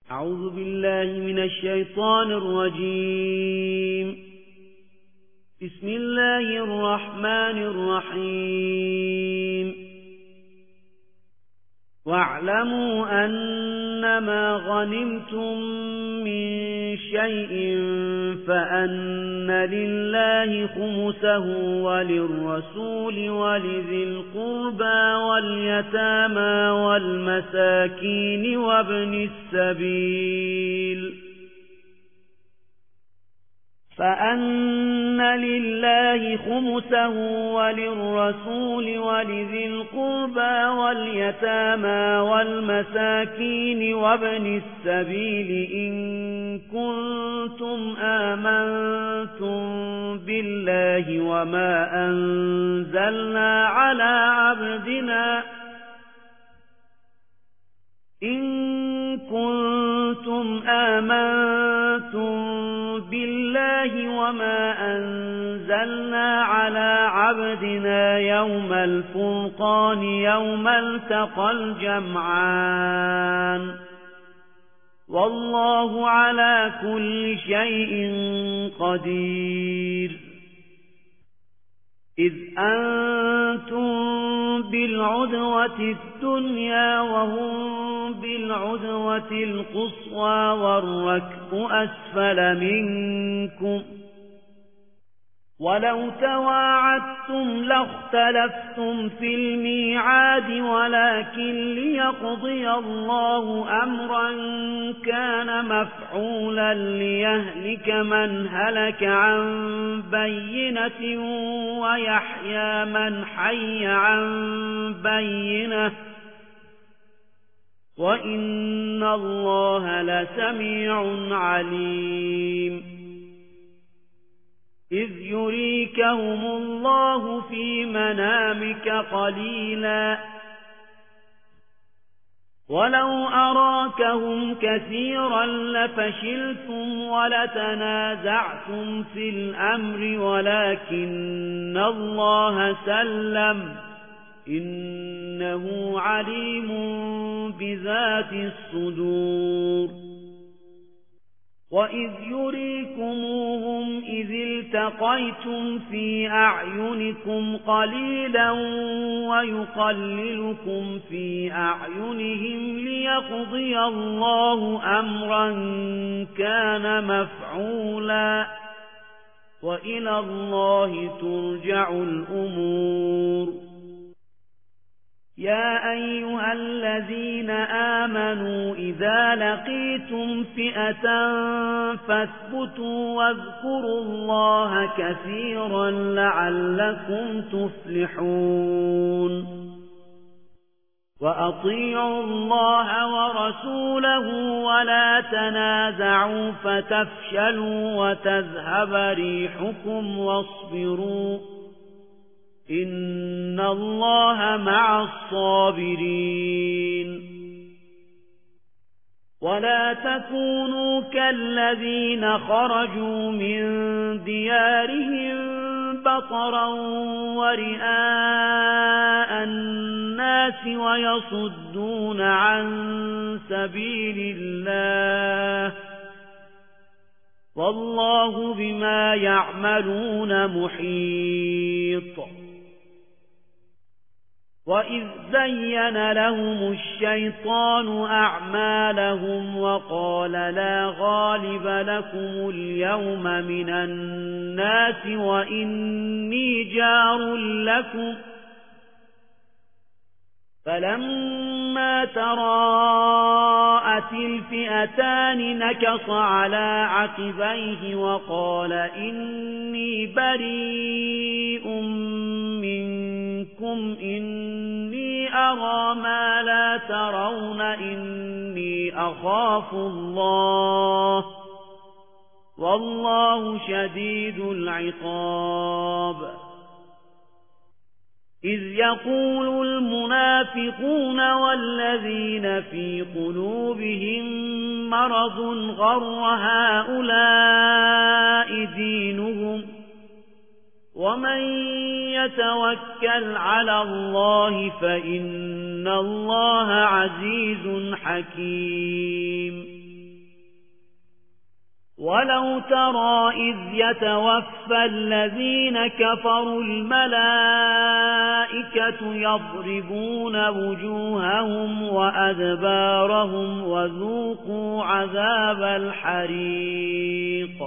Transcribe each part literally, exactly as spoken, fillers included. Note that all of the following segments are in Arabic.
أعوذ بالله من الشيطان الرجيم. بسم الله الرحمن الرحيم. واعلموا أنما غنمتم من شيء فأن لله خمسه وللرسول ولذي القربى واليتامى والمساكين وابن السبيل فأن لله خمسه وللرسول ولذي القربى واليتامى والمساكين وابن السبيل إن كنتم آمنتم بالله وما أنزلنا على عبدنا إن كنتم آمنتم بالله وما أنزلنا على عبدنا يوم الفرقان يوم التقى الجمعان والله على كل شيء قدير. إذ أنتم بالعدوة الدنيا وهم بالعدوة القصوى والركب أسفل منكم ولو تواعدتم لاختلفتم في الميعاد ولكن ليقضي الله أمرا كان مفعولا ليهلك من هلك عن بينة ويحيى من حي عن بينة وإن الله لسميع عليم. إذ يريكهم الله في منامك قليلا ولو أراكهم كثيرا لفشلتم ولتنازعتم في الأمر ولكن الله سلم إنه عليم بذات الصدور. وإذ يريكموهم إذ التقيتم في أعينكم قليلا ويقللكم في أعينهم ليقضي الله أمرا كان مفعولا وإلى الله ترجع الأمور. يا أيها الذين آمنوا إذا لقيتم فئة فاثبتوا واذكروا الله كثيرا لعلكم تفلحون. وأطيعوا الله ورسوله ولا تنازعوا فتفشلوا وتذهب ريحكم واصبروا إن الله مع الصابرين. ولا تكونوا كالذين خرجوا من ديارهم بطرا ورئاء الناس ويصدون عن سبيل الله والله بما يعملون محيط. وإذ زين لهم الشيطان أعمالهم وقال لا غالب لكم اليوم من الناس وإني جار لكم فلما تراءت الفئتان نكص على عقبيه وقال إني بريء منكم إني أرى ما لا ترون إني أخاف الله والله شديد العقاب. إذ يقول المنافقون والذين في قلوبهم مرض غر هؤلاء دينهم ومن يتوكل على الله فإن الله عزيز حكيم. ولو ترى إذ يتوفى الذين كفروا الملائكة يضربون وجوههم وأدبارهم وذوقوا عذاب الحريق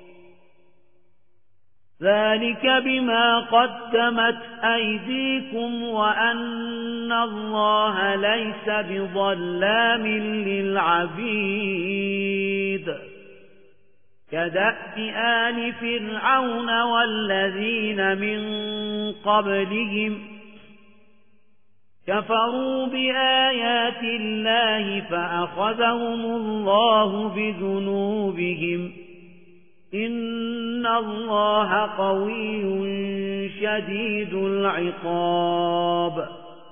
ذلك بما قدمت أيديكم وأن الله ليس بظلام للعبيد كدأب آل فرعون والذين من قبلهم كفروا بآيات الله فأخذهم الله بذنوبهم إن الله قوي شديد العقاب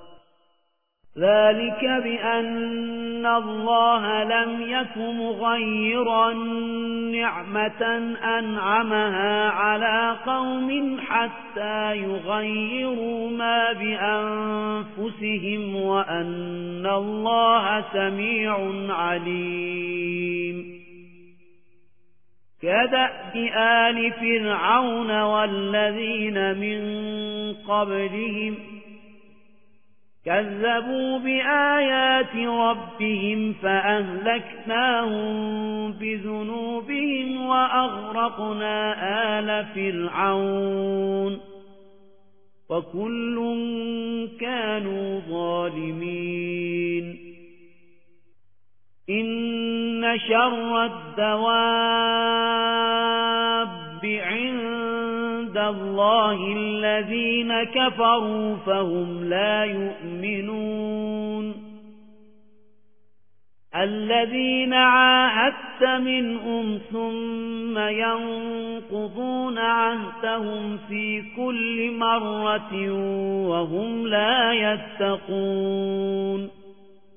ذلك بأن الله لم يك مغيرا نعمة أنعمها على قوم حتى يغيروا ما بأنفسهم وأن الله سميع عليم كدأب آل فرعون والذين من قبلهم كذبوا بآيات ربهم فأهلكناهم بذنوبهم وأغرقنا آل فرعون وكل كانوا ظالمين إن شر الدواب عند الله الذين كفروا فهم لا يؤمنون الذين عاهدت منهم ثم ينقضون عهدهم في كل مرة وهم لا يتقون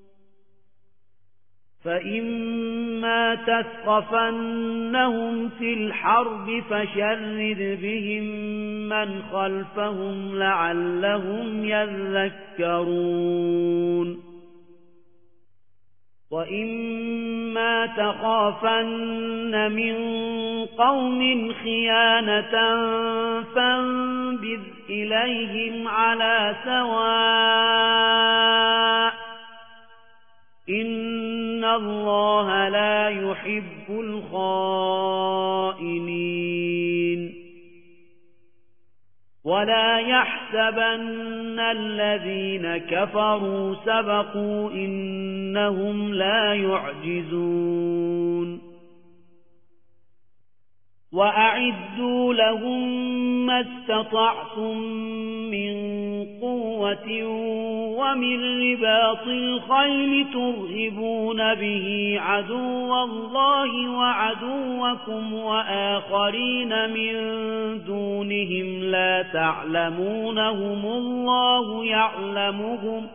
فإما تثقفنهم في الحرب فشرد بهم من خلفهم لعلهم يذكرون وإما تخافن من قوم خيانة فانبذ إليهم على سواء إن الله لا يحب الخائنين ولا يحسبن الذين كفروا سبقوا إنهم لا يعجزون وأعدوا لهم ما استطعتم من قوة ومن رباط الخيل ترهبون به عدو الله وعدوكم وآخرين من دونهم لا تعلمونهم الله يعلمهم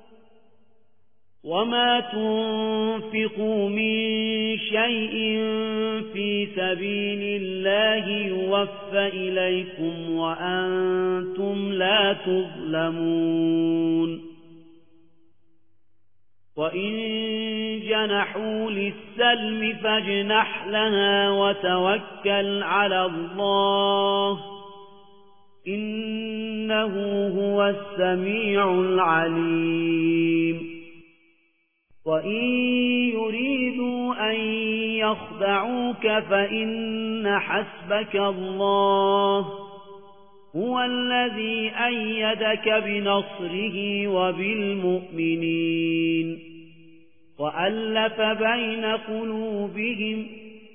وما تنفقوا من شيء في سبيل الله يوفى إليكم وأنتم لا تظلمون وإن جنحوا للسلم فاجنح لها وتوكل على الله إنه هو السميع العليم وإن يريدوا أن يخدعوك فإن حسبك الله هو الذي أيدك بنصره وبالمؤمنين وألف بين قلوبهم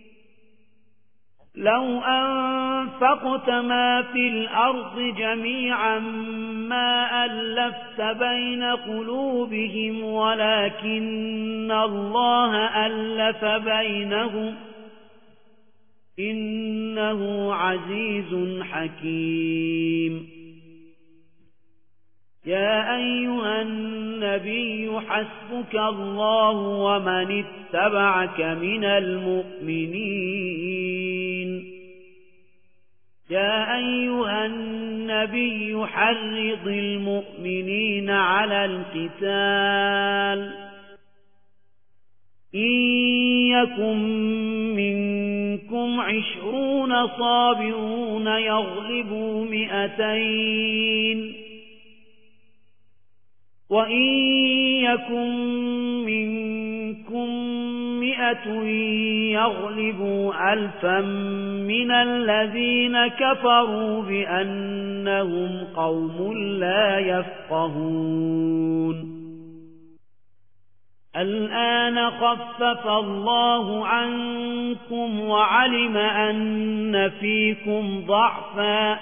لو أنفقت ما في الأرض جميعا ما ألفت بين قلوبهم ولكن الله ألف بينهم إنه عزيز حكيم يا أيها النبي حسبك الله ومن اتبعك من المؤمنين يا أيها النبي حرض المؤمنين على القتال إن يكن منكم عشرون صابرون يغلبوا مئتين وإن يكن منكم مئة يغلبوا ألفا من الذين كفروا بأنهم قوم لا يفقهون الآن خفف الله عنكم وعلم أن فيكم ضعفا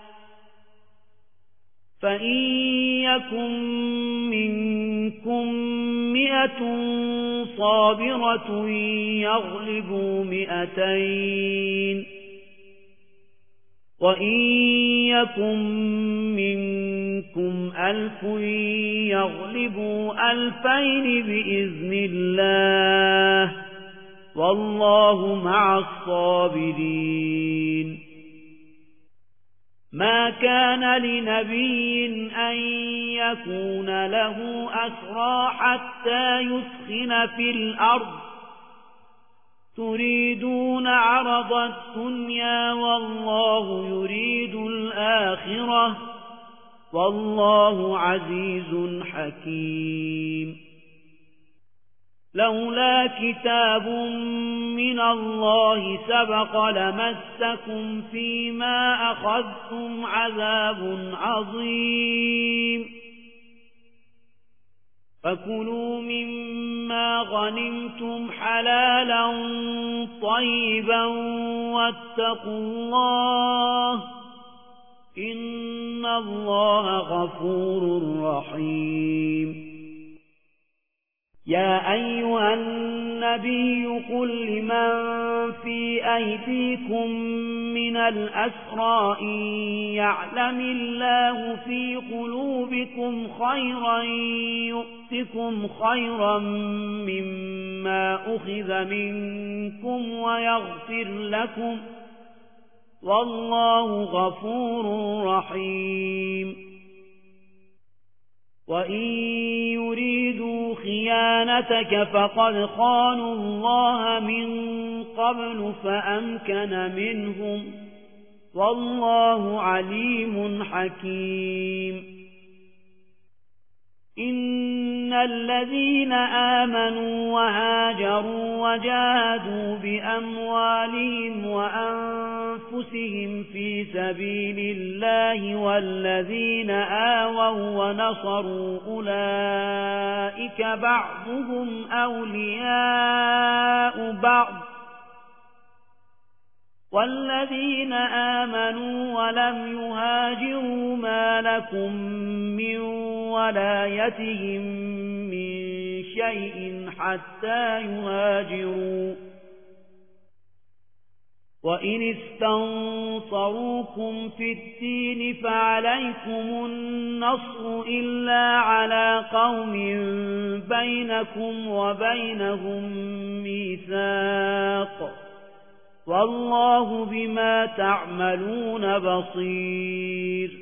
فإن يكن منكم مئة صابرة يغلبوا مئتين وإن يكن منكم ألف يغلبوا ألفين بإذن الله والله مع الصابرين ما كان لنبي أن يكون له أسرى حتى يسخن في الأرض تريدون عرض الدنيا والله يريد الآخرة والله عزيز حكيم لولا كتاب من الله سبق لمسكم فيما أخذتم عذاب عظيم فكلوا مما غنمتم حلالا طيبا واتقوا الله إن الله غفور رحيم يا أيها النبي قل لمن في أيديكم من الأسرى إن يعلم الله في قلوبكم خيرا يؤتكم خيرا مما أخذ منكم ويغفر لكم والله غفور رحيم وإن يريدوا خيانتك فقد خانوا الله من قبل فأمكن منهم والله عليم حكيم إن الذين آمنوا وهاجروا وجاهدوا بأموالهم وأنفسهم في سبيل الله والذين آووا ونصروا أولئك بعضهم أولياء بعض والذين آمنوا ولم يهاجروا ما لكم من ولايتهم من شيء حتى يهاجروا وإن استنصروكم في الدين فعليكم النصر إلا على قوم بينكم وبينهم ميثاق والله بما تعملون بصير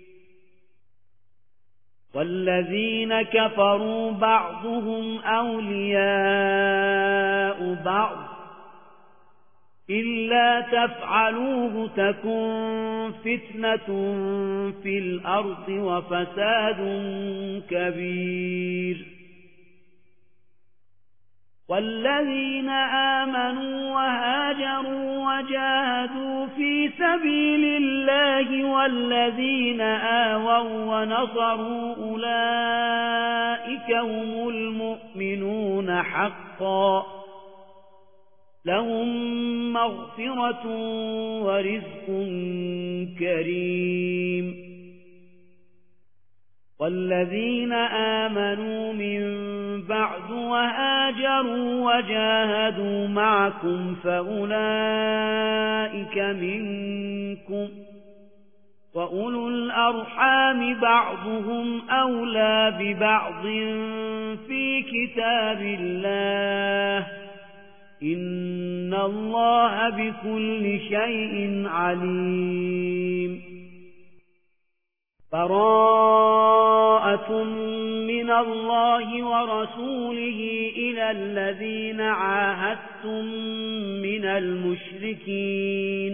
والذين كفروا بعضهم أولياء بعض إلا تفعلوه تكن فتنة في الأرض وفساد كبير والذين آمنوا وهاجروا وجاهدوا في سبيل الله والذين آووا ونصروا أولئك هم المؤمنون حقا لهم مغفرة ورزق كريم والذين آمنوا من بعد وهاجروا وجاهدوا معكم فأولئك منكم وأولو الأرحام بعضهم أولى ببعض في كتاب الله إن الله بكل شيء عليم براءة من الله ورسوله إلى الذين عاهدتم من المشركين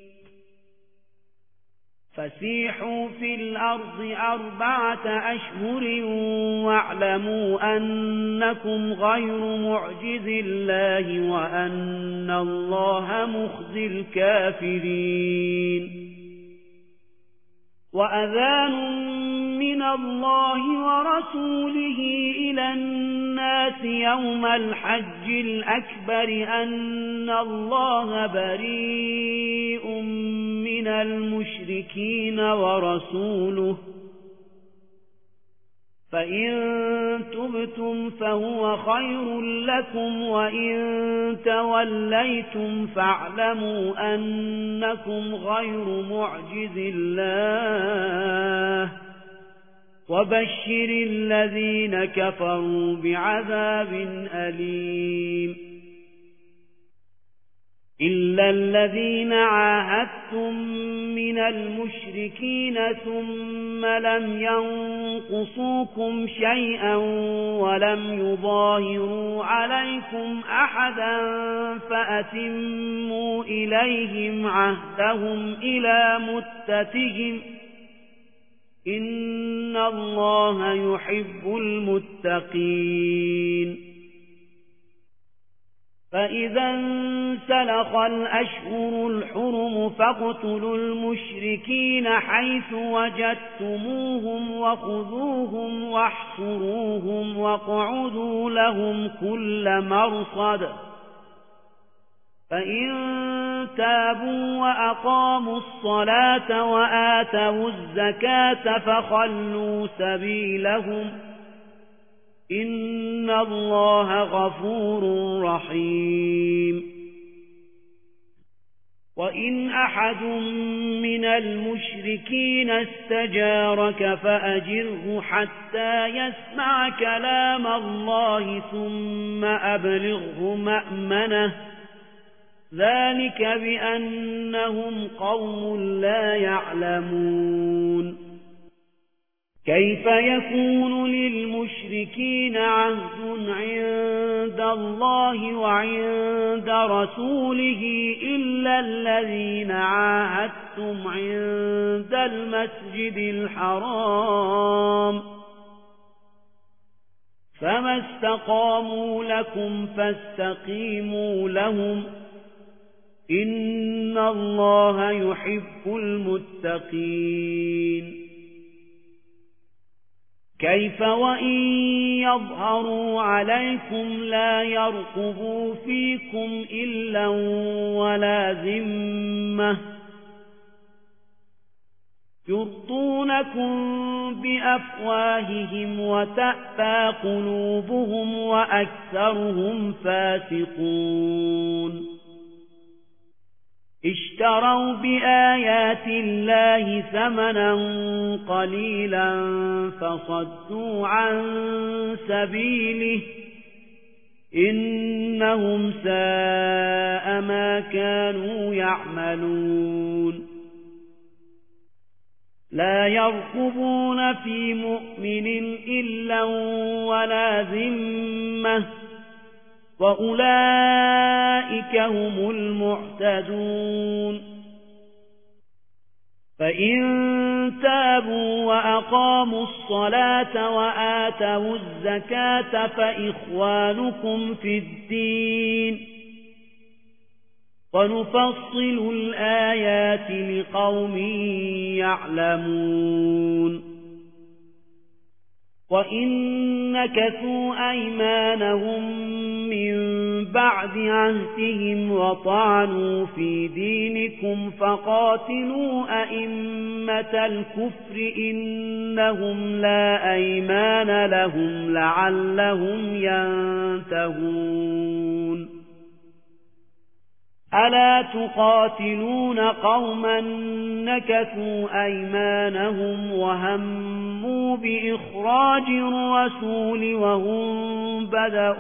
فسيحوا في الأرض أربعة أشهر واعلموا أنكم غير معجز الله وأن الله مخزي الكافرين وأذان من الله ورسوله إلى الناس يوم الحج الأكبر أن الله بريء من المشركين ورسوله فإن تبتم فهو خير لكم وإن توليتم فاعلموا أنكم غير معجز الله وبشر الذين كفروا بعذاب أليم إلا الذين عاهدتم من المشركين ثم لم ينقصوكم شيئا ولم يظاهروا عليكم أحدا فأتموا إليهم عهدهم إلى مدتهم إن الله يحب المتقين فإذا انسلخ الأشهر الحرم فاقتلوا المشركين حيث وجدتموهم وخذوهم واحصروهم واقعدوا لهم كل مرصد فإن تابوا وأقاموا الصلاة وآتوا الزكاة فخلوا سبيلهم إن الله غفور رحيم وإن أحد من المشركين استجارك فأجره حتى يسمع كلام الله ثم أبلغه مأمنه ذلك بأنهم قوم لا يعلمون كيف يكون للمشركين عهد عند الله وعند رسوله إلا الذين عاهدتم عند المسجد الحرام فما استقاموا لكم فاستقيموا لهم إن الله يحب المتقين كيف وإن يظهروا عليكم لا يرقبوا فيكم إلا ولا ذمة يرضونكم بأفواههم وتأبى قلوبهم وأكثرهم فاسقون اشتروا بآيات الله ثمنا قليلا فصدوا عن سبيله إنهم ساء ما كانوا يعملون لا يرقبون في مؤمن إلا ولا ذمة وأولئك هم المعتدون فإن تابوا وأقاموا الصلاة وآتوا الزكاة فإخوانكم في الدين ونفصل الآيات لقوم يعلمون وإن نكثوا أيمانهم من بعد عهدهم وطعنوا في دينكم فقاتلوا أئمة الكفر إنهم لا أيمان لهم لعلهم ينتهون ألا تقاتلون قوما نكثوا أيمانهم وهموا بإخراج الرسول وهم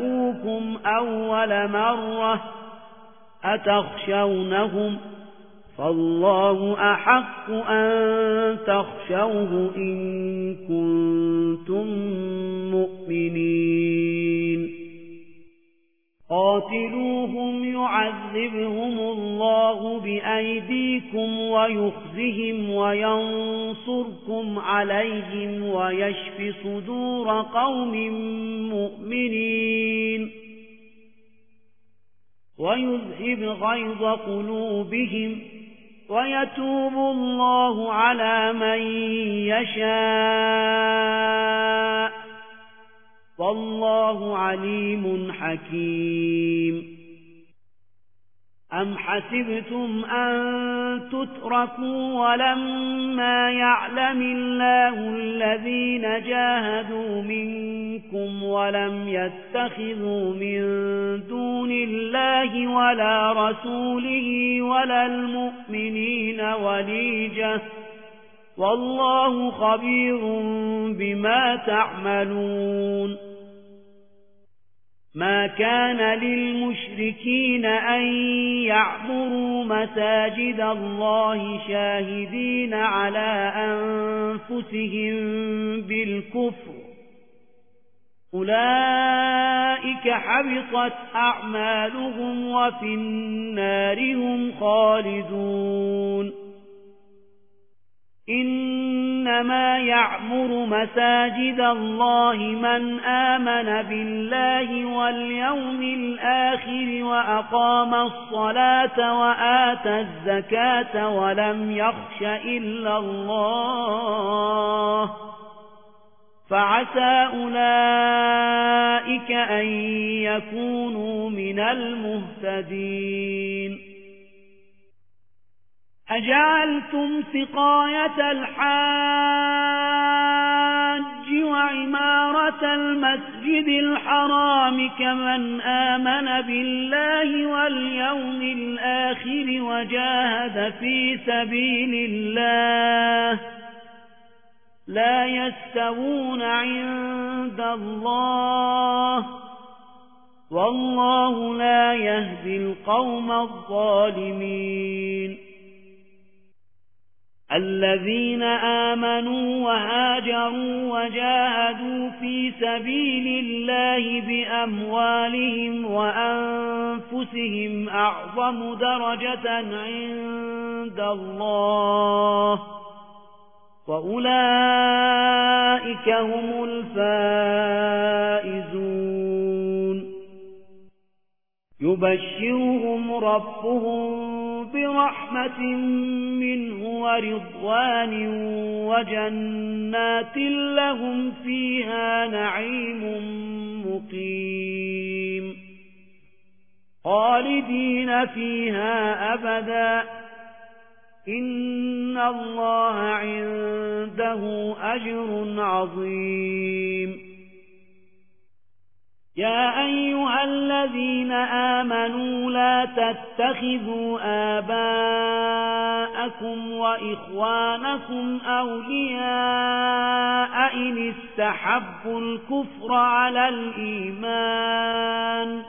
بدؤوكم أول مرة أتخشونهم فالله أحق أن تخشوه إن كنتم مؤمنين قاتلوهم يعذبهم الله بأيديكم ويخزهم وينصركم عليهم ويشف صدور قوم مؤمنين ويذهب غيظ قلوبهم ويتوب الله على من يشاء والله عليم حكيم أم حسبتم أن تتركوا ولما يعلم الله الذين جاهدوا منكم ولم يتخذوا من دون الله ولا رسوله ولا المؤمنين وليجة والله خبير بما تعملون ما كان للمشركين أن يعمروا مساجد الله شاهدين على أنفسهم بالكفر أولئك حبطت أعمالهم وفي النار هم خالدون إنما يعمر مساجد الله من آمن بالله واليوم الآخر وأقام الصلاة وآتى الزكاة ولم يخش إلا الله فعسى أولئك أن يكونوا من المهتدين أجعلتم سقاية الحاج وعمارة المسجد الحرام كمن آمن بالله واليوم الآخر وجاهد في سبيل الله لا يستوون عند الله والله لا يهدي القوم الظالمين الذين آمنوا وهاجروا وجاهدوا في سبيل الله بأموالهم وأنفسهم أعظم درجة عند الله وأولئك هم الفائزون يبشرهم ربهم برحمة منه ورضوان وجنات لهم فيها نعيم مقيم خالدين فيها أبدا إن الله عنده أجر عظيم يا أيها الذين آمنوا لا تتخذوا آباءكم وإخوانكم أولياء إن استحبوا الكفر على الإيمان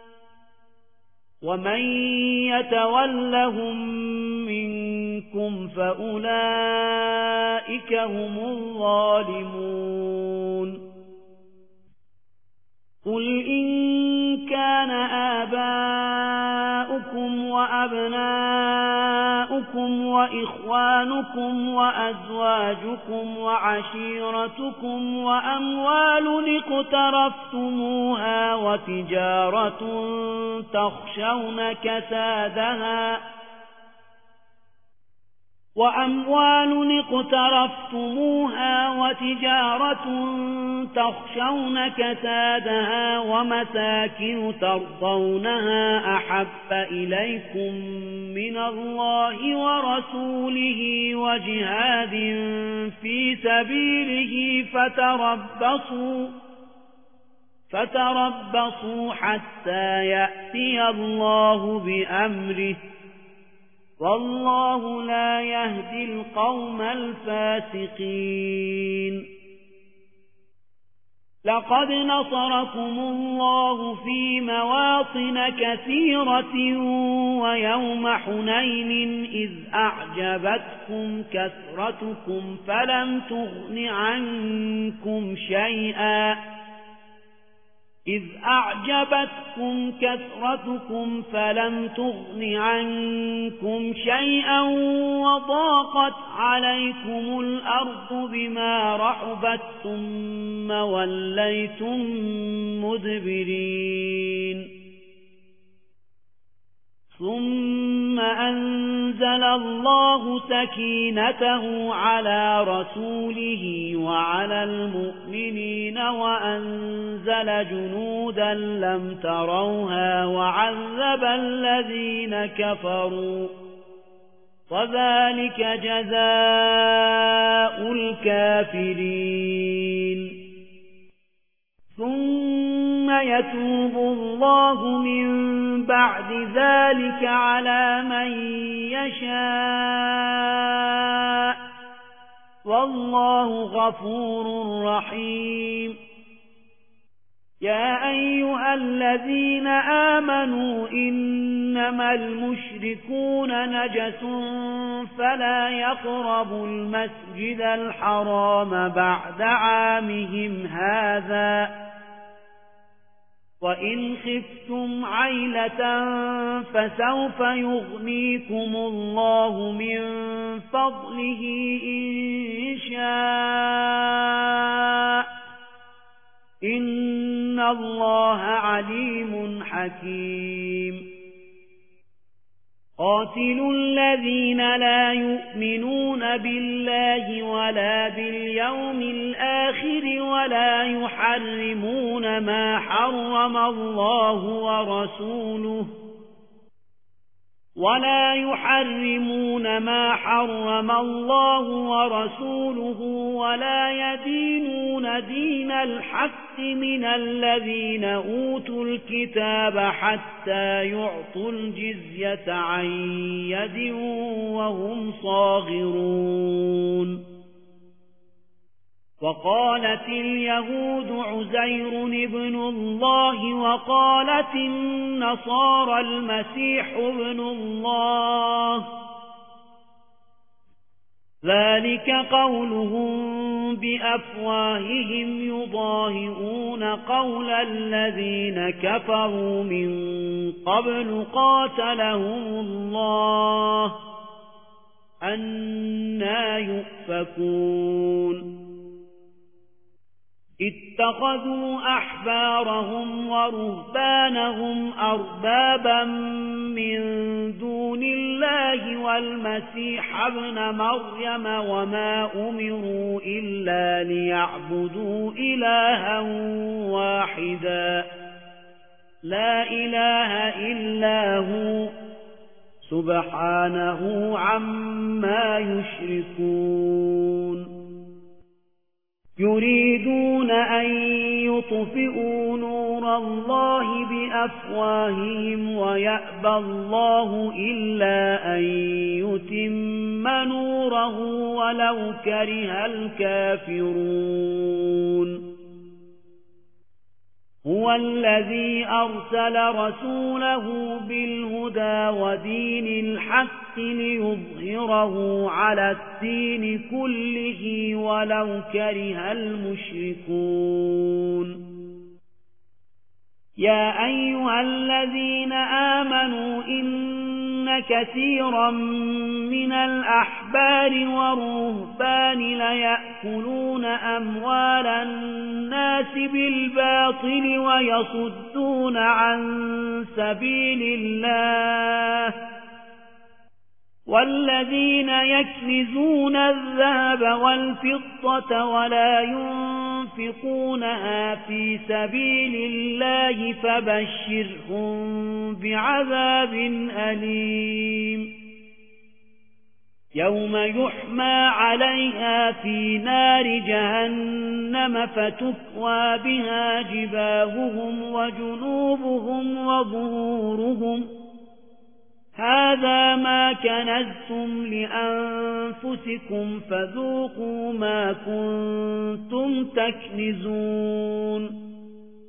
ومن يتولهم منكم فأولئك هم الظالمون قل إن كان آباؤكم وأبناؤكم وإخوانكم وأزواجكم وعشيرتكم وأموال اقترفتموها وتجارة تخشون كسادها وأموال اقترفتموها وتجارة تخشون كسادها ومساكن ترضونها أحب إليكم من الله ورسوله وجهاد في سبيله فتربصوا فتربصوا حتى يأتي الله بأمره والله لا يهدي القوم الفاسقين لقد نصركم الله في مواطن كثيرة ويوم حنين إذ أعجبتكم كثرتكم فلم تغن عنكم شيئا إذ أعجبتكم كثرتكم فلم تغن عنكم شيئا وضاقت عليكم الأرض بما رحبت ثم وليتم مدبرين ثم أنزل الله سكينته على رسوله وعلى المؤمنين وأنزل جنودا لم تروها وعذب الذين كفروا وذلك جزاء الكافرين ثم يتوب الله من بعد ذلك على من يشاء والله غفور رحيم يا أيها الذين آمنوا إنما المشركون نجس فلا يقربوا المسجد الحرام بعد عامهم هذا وإن خفتم عيلة فسوف يغنيكم الله من فضله إن شاء إن الله عليم حكيم قاتلوا الذين لا يؤمنون بالله ولا باليوم الآخر ولا يحرمون ما حرم الله ورسوله ولا يحرمون ما حرم الله ورسوله ولا يدينون دين الحق من الذين أوتوا الكتاب حتى يعطوا الجزية عن يد وهم صاغرون وقالت اليهود عزير ابن الله وقالت النصارى المسيح ابن الله ذلك قولهم بأفواههم يضاهئون قول الذين كفروا من قبل قاتلهم الله أنى يؤفكون اتخذوا أحبارهم ورهبانهم أربابا من دون الله والمسيح ابن مريم وما أمروا إلا ليعبدوا إلها واحدا لا إله إلا هو سبحانه عما يشركون يريدون أن يطفئوا نور الله بأفواههم ويأبى الله إلا أن يتم نوره ولو كره الكافرون هو الذي أرسل رسوله بالهدى ودين الحق ليظهره على الدين كله ولو كره المشركون يا أيها الذين آمنوا إن كثيرا من الأحبار والرهبان ليأكلون أموال الناس بالباطل ويصدون عن سبيل الله والذين يكنزون الذهب والفضة ولا ينفقونها في سبيل الله فبشرهم بعذاب أليم يوم يحمى عليها في نار جهنم فتكوى بها جباههم وجنوبهم وظهورهم هذا ما ما كنزتم لأنفسكم فذوقوا ما كنتم تكنزون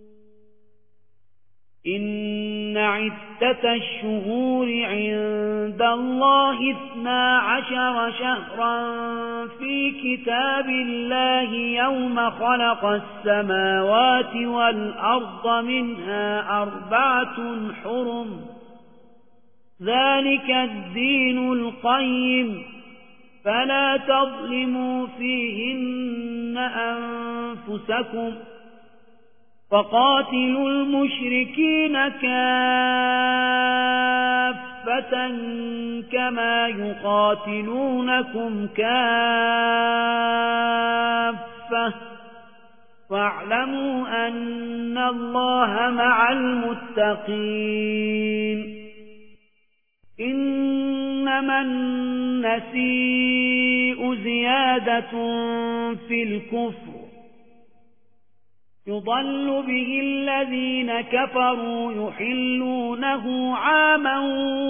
إن عدة الشهور عند الله اثنا عشر شهرا في كتاب الله يوم خلق السماوات والأرض منها أربعة حرم ذلك الدين القيم فلا تظلموا فيهن أنفسكم فقاتلوا المشركين كافة كما يقاتلونكم كافة واعلموا أن الله مع المتقين إنما النسيء زيادة في الكفر يضل به الذين كفروا يحلونه عاما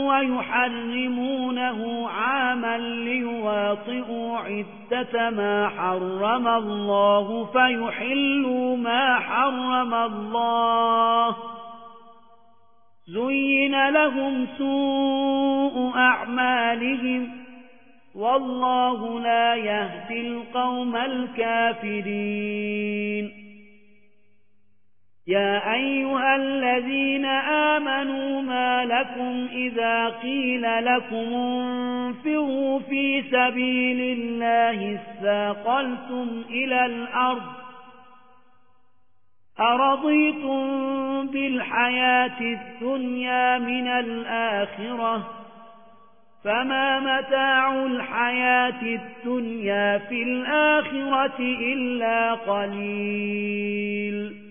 ويحرمونه عاما ليواطئوا عدة ما حرم الله فيحلوا ما حرم الله زين لهم سوء أعمالهم والله لا يهدي القوم الكافرين يا أيها الذين آمنوا ما لكم إذا قيل لكم انفروا في سبيل الله اثاقلتم إلى الأرض أرضيتم بالحياة الدنيا من الآخرة فما متاع الحياة الدنيا في الآخرة إلا قليل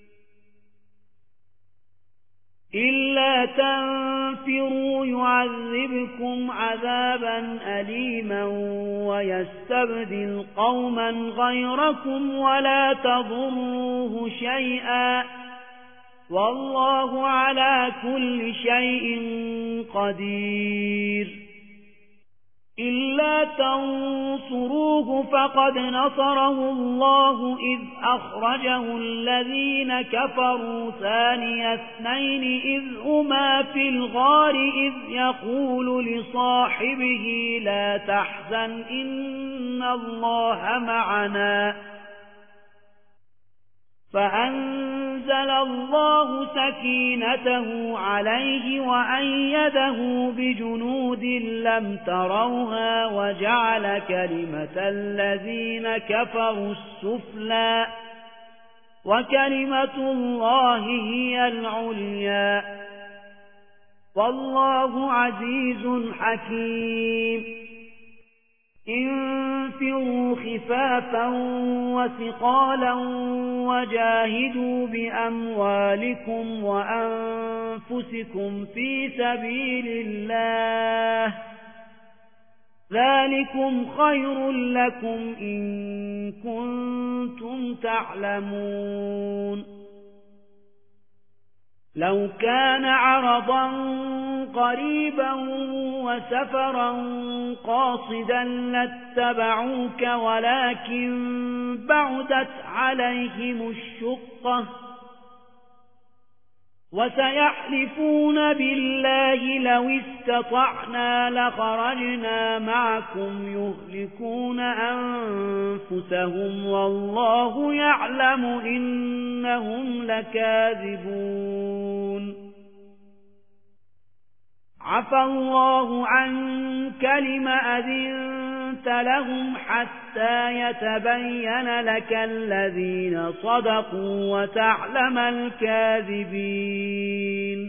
إلا تنفروا يعذبكم عذابا أليما ويستبدل قوما غيركم ولا تضروه شيئا والله على كل شيء قدير إلا تنصروه فقد نصره الله إذ أخرجه الذين كفروا ثاني اثنين إذ هما في الغار إذ يقول لصاحبه لا تحزن إن الله معنا فأنزل الله سكينته عليه وأيده بجنود لم تروها وجعل كلمة الذين كفروا السفلى وكلمة الله هي العليا والله عزيز حكيم انفروا خفافا وثقالا وجاهدوا بأموالكم وأنفسكم في سبيل الله ذلكم خير لكم إن كنتم تعلمون لو كان عرضا قريبا وسفرا قاصدا لاتبعوك ولكن بعدت عليهم الشقة وسيحلفون بالله لو استطعنا لخرجنا معكم يهلكون أنفسهم والله يعلم إنهم لكاذبون عفى الله عنك لم أذنت لهم حتى يتبين لك الذين صدقوا وتعلم الكاذبين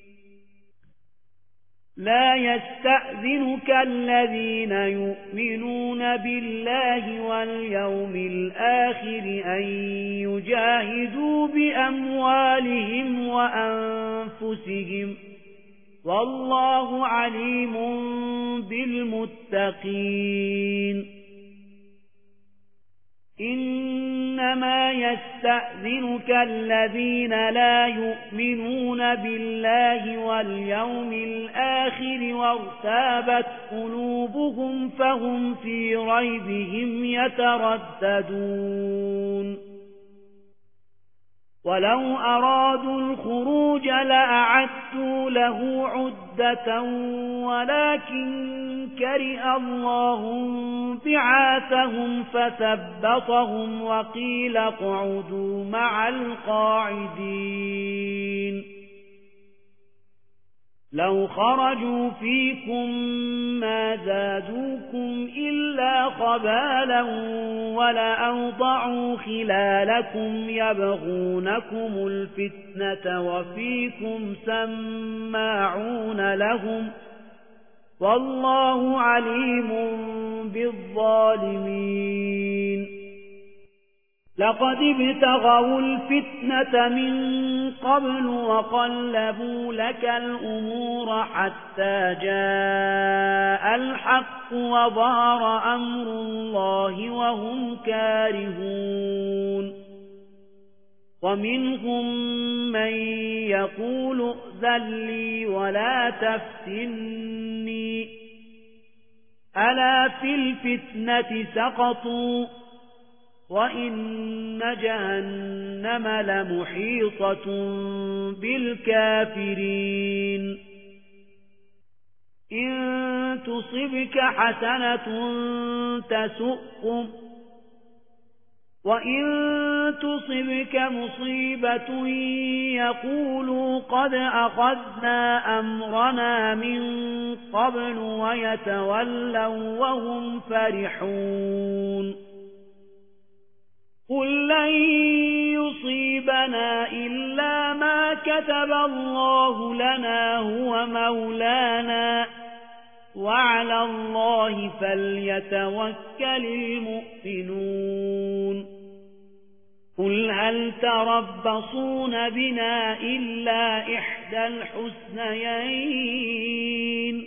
لا يستأذنك الذين يؤمنون بالله واليوم الآخر أن يجاهدوا بأموالهم وأنفسهم والله عليم بالمتقين إنما يستأذنك الذين لا يؤمنون بالله واليوم الآخر وارتابت قلوبهم فهم في ريبهم يترددون ولو أرادوا الخروج لأعدوا له عدة ولكن كره الله بعاثهم فثبطهم وقيل اقعدوا مع القاعدين لو خرجوا فيكم ما زادوكم إلا خبالا ولأوضعوا خلالكم يبغونكم الفتنة وفيكم سماعون لهم والله عليم بالظالمين لقد ابتغوا الفتنة من قبل وقلبوا لك الأمور حتى جاء الحق وظهر أمر الله وهم كارهون ومنهم من يقول ائذن لي ولا تفتني ألا في الفتنة سقطوا وإن جهنم لمحيطة بالكافرين إن تصبك حسنة تسؤهم وإن تصبك مصيبة يقولوا قد أخذنا أمرنا من قبل ويتولوا وهم فرحون قل لن يصيبنا إلا ما كتب الله لنا هو مولانا وعلى الله فليتوكل المؤمنون قل هل تربصون بنا إلا إحدى الحسنيين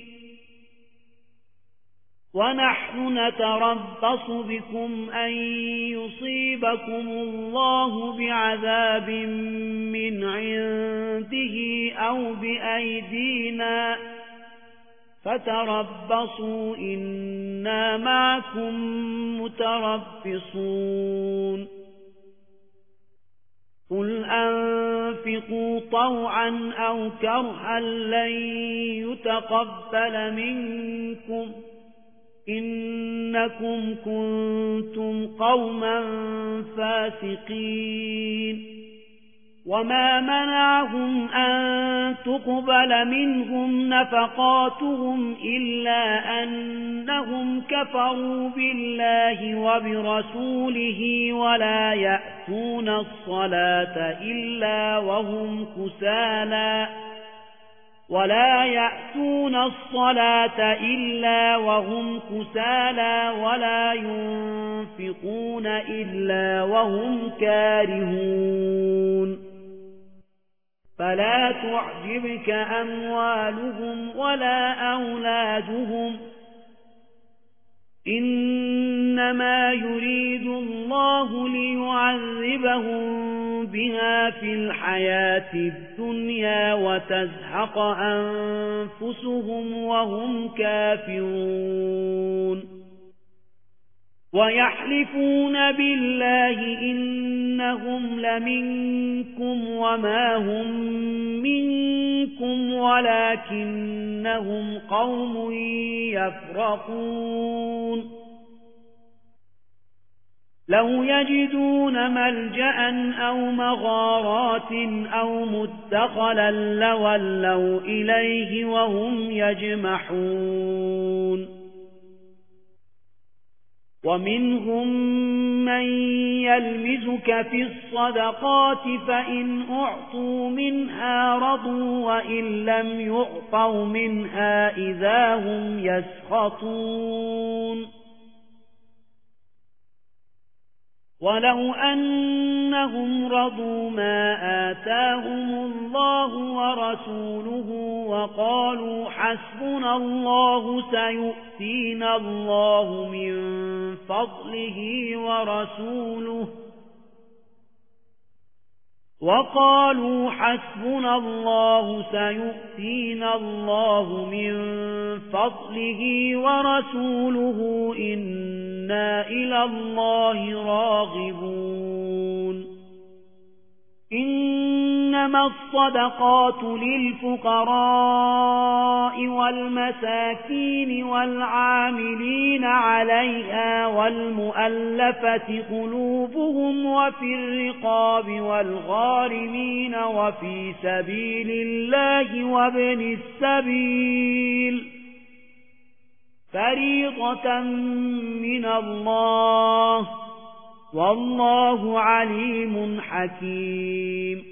ونحن نتربص بكم أن يصيبكم الله بعذاب من عنده أو بأيدينا فتربصوا إنا معكم متربصون قل أنفقوا طوعا أو كرها لن يتقبل منكم إنكم كنتم قوما فاسقين وما منعهم أن تقبل منهم نفقاتهم إلا أنهم كفروا بالله وبرسوله ولا يأتون الصلاة إلا وهم كسالى ولا يأتون الصلاة إلا وهم كسالى ولا ينفقون إلا وهم كارهون فلا تعجبك أموالهم ولا أولادهم إنما يريد الله ليعذبهم بها في الحياة الدنيا وتزهق أنفسهم وهم كافرون ويحلفون بالله إنهم لمنكم وما هم منكم ولكنهم قوم يفرقون لو يجدون ملجأ أو مغارات أو مدخلا لولوا إليه وهم يجمحون ومنهم من يلمزك في الصدقات فإن أعطوا منها رضوا وإن لم يعطوا منها إذا هم يسخطون ولو أنهم رضوا ما آتاهم الله ورسوله وقالوا حسبنا الله سيؤتينا الله من فضله ورسوله وقالوا حسبنا الله سيؤتينا الله من فضله ورسوله إنا إلى الله راغبون إنما الصدقات للفقراء والمساكين والعاملين عليها والمؤلفة قلوبهم وفي الرقاب والغارمين وفي سبيل الله وابن السبيل فريضة من الله والله عليم حكيم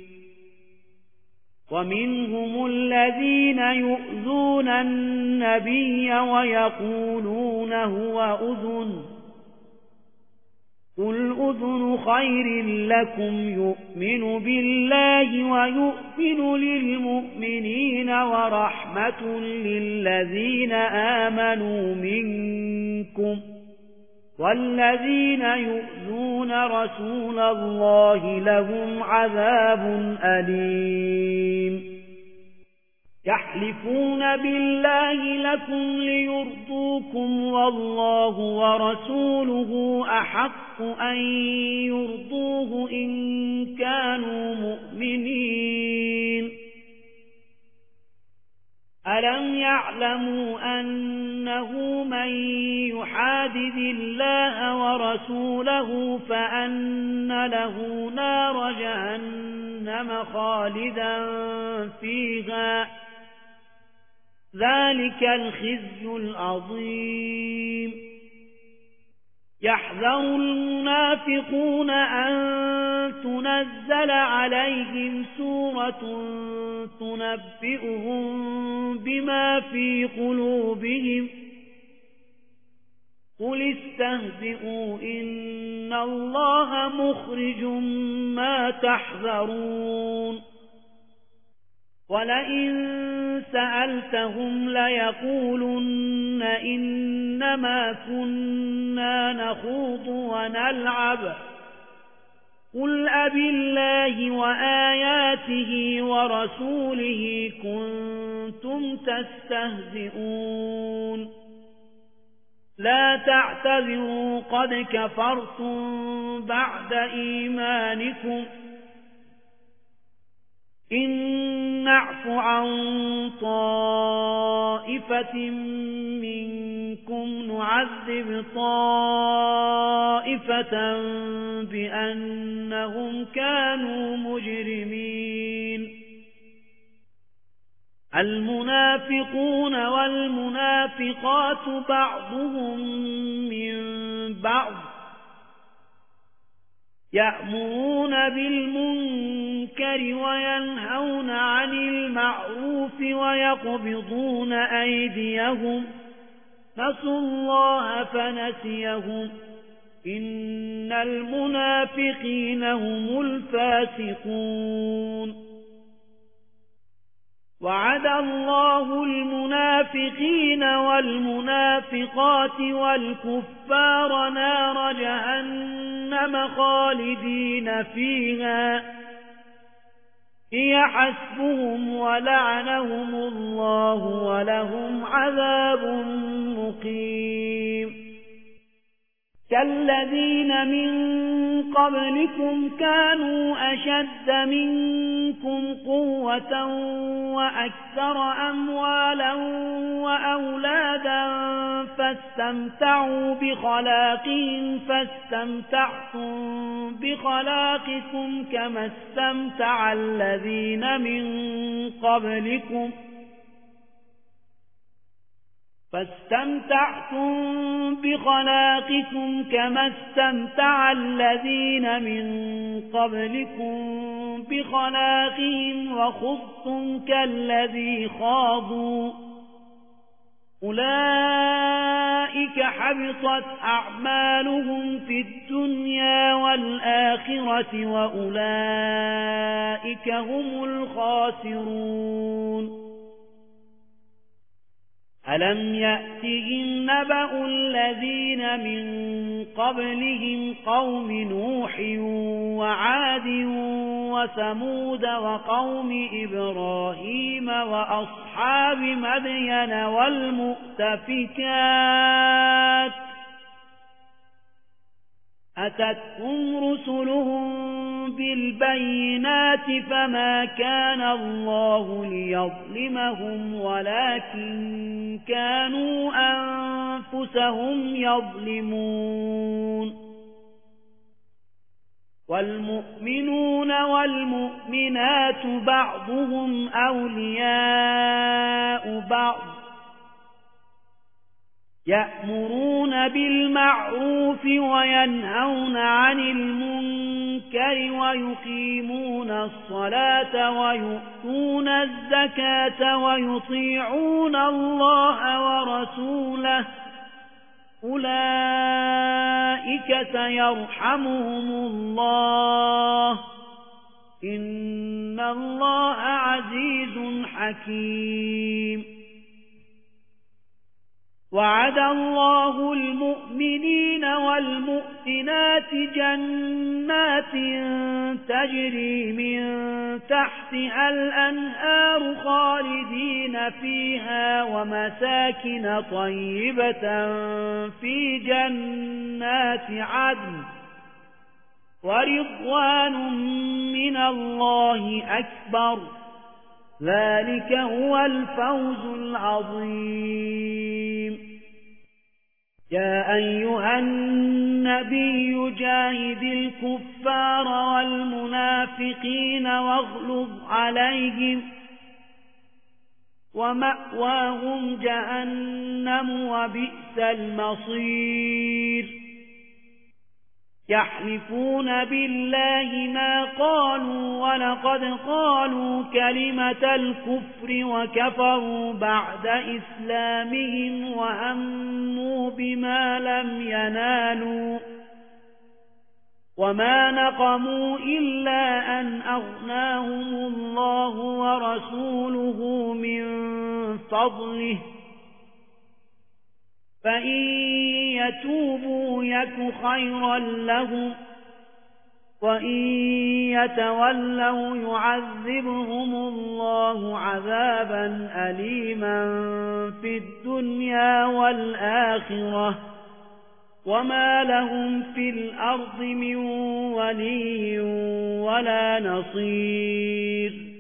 ومنهم الذين يؤذون النبي ويقولون هو أذن قل أذن خير لكم يؤمن بالله ويؤمن للمؤمنين ورحمة للذين آمنوا منكم والذين يؤذون رسول الله لهم عذاب أليم يحلفون بالله لكم ليرضوكم والله ورسوله أحق أن يرضوه إن كانوا مؤمنين ألم يعلموا أنه من يحادد الله ورسوله فأن له نار جهنم خالدا فيها ذلك الخزي العظيم يحذر المنافقون أن تنزل عليهم سورة تنبئهم بما في قلوبهم قل استهزئوا إن الله مخرج ما تحذرون ولئن سألتهم ليقولن إنما كنا نخوض ونلعب قل أبالله وآياته ورسوله كنتم تستهزئون لا تعتذروا قد كفرتم بعد إيمانكم إن نعف عن طائفة منكم نعذب طائفة بأنهم كانوا مجرمين المنافقون والمنافقات بعضهم من بعض يأمرون بالمنكر وينهون عن المعروف ويقبضون أيديهم نسوا الله فنسيهم إن المنافقين هم الفاسقون وعد الله المنافقين والمنافقات والكفار نار جهنم خالدين فيها هي حسبهم ولعنهم الله ولهم عذاب مقيم كالذين من قبلكم كانوا أشد منكم قوة وأكثر أموالا وأولادا فاستمتعوا بخلاقهم فاستمتعتم بخلاقكم كما استمتع الذين من قبلكم فاستمتعتم بخلاقكم كما استمتع الذين من قبلكم بخلاقهم وخضتم كالذي خاضوا أولئك حبطت أعمالهم في الدنيا والآخرة وأولئك هم الخاسرون ألم يأتهم نبأ الذين من قبلهم قوم نوح وعاد وثمود وقوم إبراهيم وأصحاب مدين والمؤتفكات أتتهم رسلهم بالبينات فما كان الله ليظلمهم ولكن كانوا أنفسهم يظلمون والمؤمنون والمؤمنات بعضهم أولياء بعض يأمرون بالمعروف وينهون عن المنكر ويقيمون الصلاة ويؤتون الزكاة ويطيعون الله ورسوله أولئك سيرحمهم الله إن الله عزيز حكيم وعد الله المؤمنين والمؤمنات جنات تجري من تحتها الأنهار خالدين فيها ومساكن طيبة في جنات عدن ورضوان من الله أكبر ذلك هو الفوز العظيم يا أيها النبي جاهد الكفار والمنافقين واغلظ عليهم ومأواهم جهنم وبئس المصير يحلفون بالله ما قالوا ولقد قالوا كلمة الكفر وكفروا بعد إسلامهم وهموا بما لم ينالوا وما نقموا إلا أن أغناهم الله ورسوله من فضله فإن يتوبوا يك خيرا لهم وإن يتولوا يعذبهم الله عذابا أليما في الدنيا والآخرة وما لهم في الأرض من ولي ولا نصير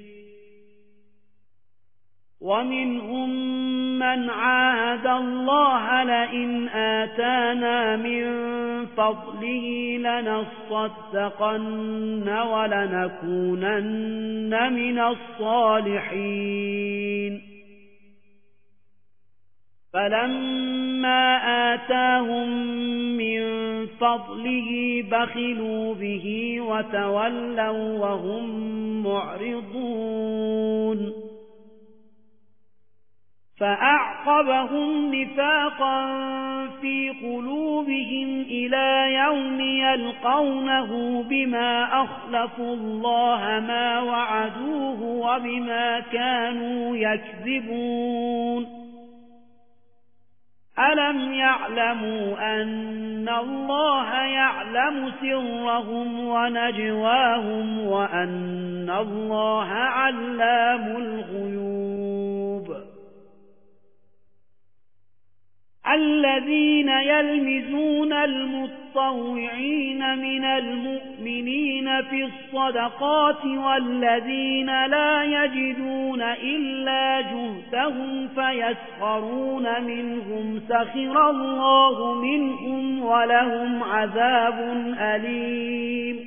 ومنهم من عاهد الله لئن آتانا من فضله لنصدقن ولنكونن من الصالحين فلما آتاهم من فضله بخلوا به وتولوا وهم معرضون فأعقبهم نفاقا في قلوبهم إلى يوم يلقونه بما أخلفوا الله ما وعدوه وبما كانوا يكذبون ألم يعلموا أن الله يعلم سرهم ونجواهم وأن الله علام الغيوب الذين يلمزون المتطوعين من المؤمنين في الصدقات والذين لا يجدون إلا جهدهم فيسخرون منهم سخر الله منهم ولهم عذاب أليم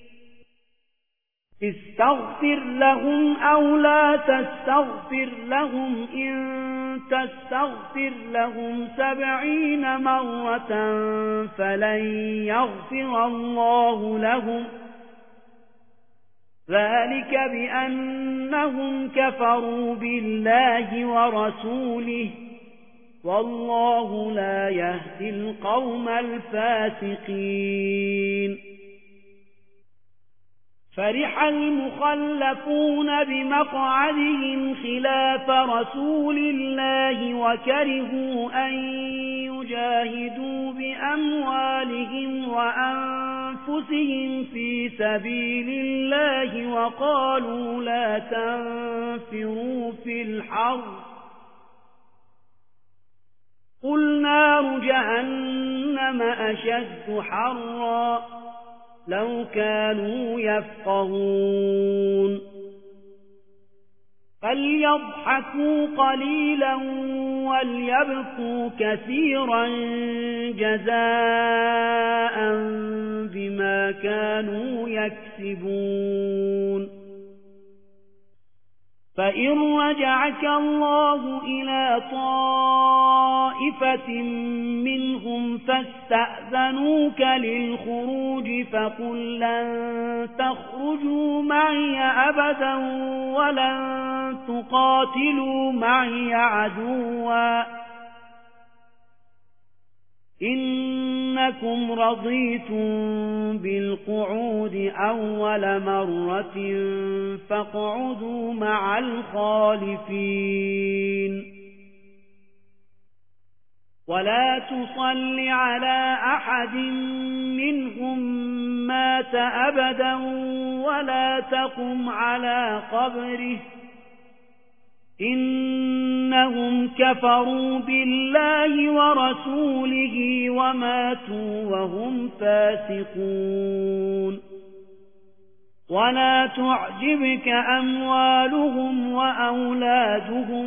استغفر لهم أو لا تستغفر لهم إن تستغفر لهم سبعين مرة فلن يغفر الله لهم ذلك بأنهم كفروا بالله ورسوله والله لا يهدي القوم الفاسقين. فرح المخلفون بمقعدهم خلاف رسول الله وكرهوا أن يجاهدوا بأموالهم وأنفسهم في سبيل الله وقالوا لا تنفروا في الحر قل نار جهنم أشد حرا لو كانوا يفقهون. فليضحكوا قليلا وليبكوا كثيرا جزاء بما كانوا يكسبون. فإن رجعك الله إلى طائفة منهم فاستأذنوك للخروج فقل لن تخرجوا معي أبدا ولن تقاتلوا معي عدوا إنكم رضيتم بالقعود أول مرة فاقعدوا مع الخالفين. ولا تصل على أحد منهم مات أبدا ولا تقم على قبره إنهم كفروا بالله ورسوله وماتوا وهم فاسقون. ولا تعجبك أموالهم وأولادهم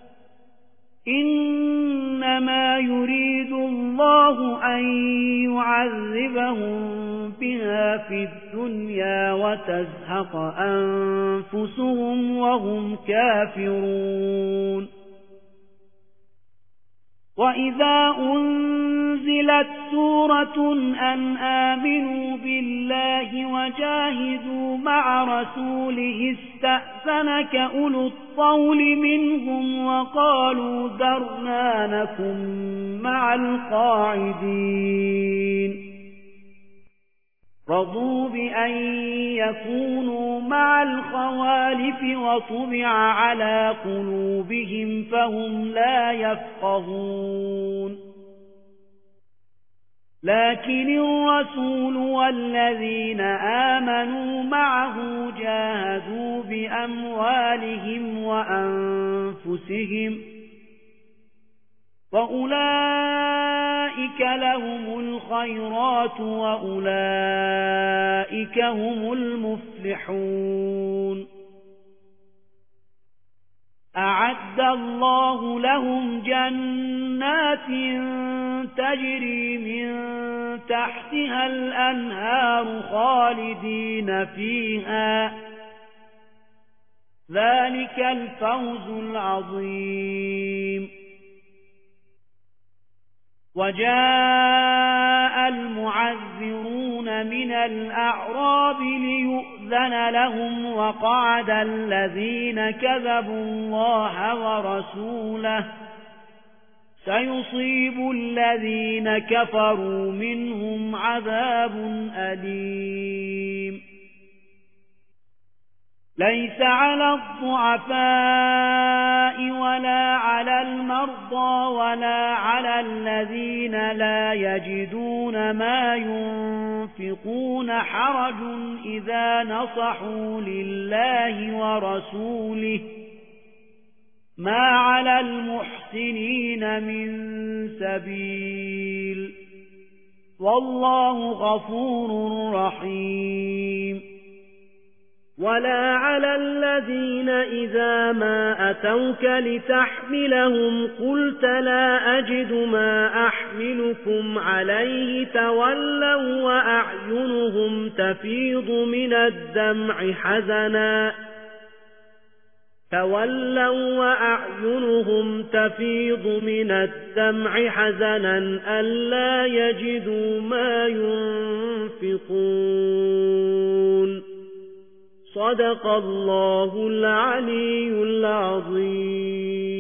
إنما يريد الله أن يعذبهم بها في الدنيا وتزهق أنفسهم وهم كافرون. وإذا أنزلت سورة أن آمنوا بالله وجاهدوا مع رسوله استأذنك أولو الطول منهم وقالوا ذرنا نكن مع القاعدين. رضوا بأن يكونوا مع الخوالف وطبع على قلوبهم فهم لا يفقهون. لكن الرسول والذين آمنوا معه جاهدوا بأموالهم وأنفسهم وأولئك لهم الخيرات وأولئك هم المفلحون. أعد الله لهم جنات تجري من تحتها الأنهار خالدين فيها ذلك الفوز العظيم. وجاء المعذرون من الأعراب ليؤذن لهم وقعد الذين كذبوا الله ورسوله سيصيب الذين كفروا منهم عذاب أليم. ليس على الضعفاء ولا على المرضى ولا على الذين لا يجدون ما ينفقون حرج إذا نصحوا لله ورسوله ما على المحسنين من سبيل والله غفور رحيم. ولا على الذين إذا ما أتوك لتحملهم قلت لا أجد ما أحملكم عليه تولوا وأعينهم تفيض من الدمع حزنا تولوا وأعينهم تفيض من الدمع حزنا ألا يجدوا ما ينفقون. صدق الله العلي العظيم.